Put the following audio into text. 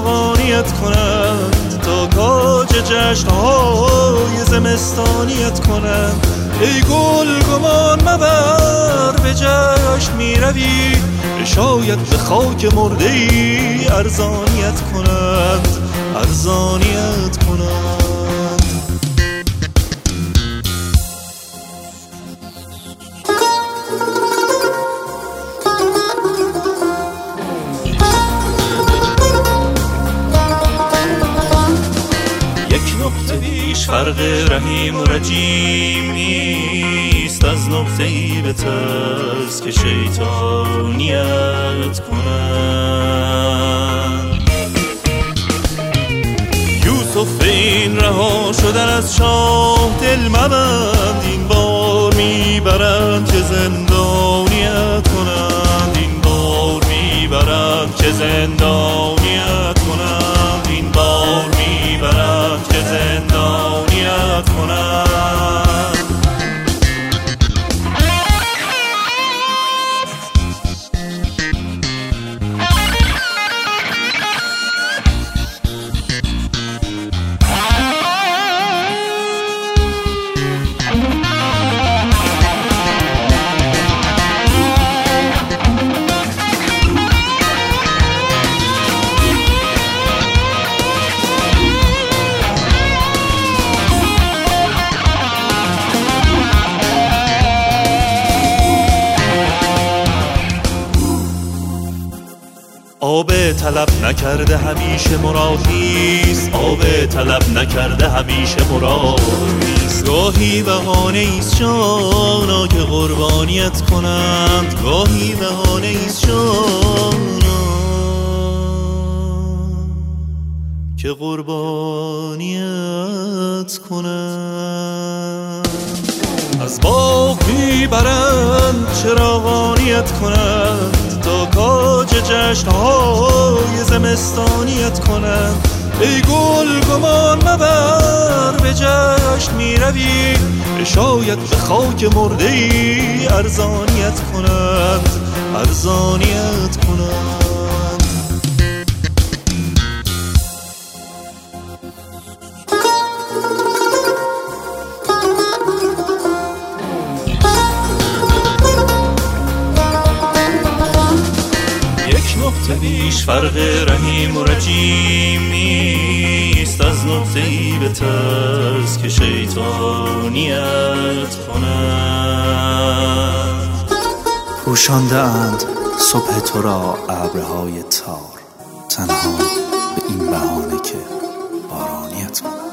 چراغانیت کنند، تا کاج جشنهای زمستانیت کنند. ای گل گمان مبر به جشن می روی، شاید به خاک مرده ای ارزانیت کنند، ارزانیت کنند. بیش فرق رحیم و رجیم نیست، از نقطه‌ای به ترس که شیطانیت کنند. یوسف این رها شدن از شاه دل مبند، این بار میبرند که زندانیت کنند، این بار میبرند که زندانیت کنند، این بار میبرند که زندانیت کنند. آب طلب نکرده همیشه مراحیست، آب طلب نکرده همیشه مراحیست. گاهی بهانه ایست جانا که قربانیت کنند، گاهی بهانه ایست جانا که قربانیت کنند. از باغ میبرند چراغانیت کنند، تا کاج جشنهای زمستانیت کنند. ای گل گمان مبر به جشن میروی، شاید به خاک مرده ای ارزانیت کنند، ارزانیت کنند. بیش فرق رحیم و رجیم نیست، از نقطه‌ای به ترس که شیطانیت کنند. پوشانده اند صبح تو را ابرهای تار، تنها به این بهانه که بارانیت کنند.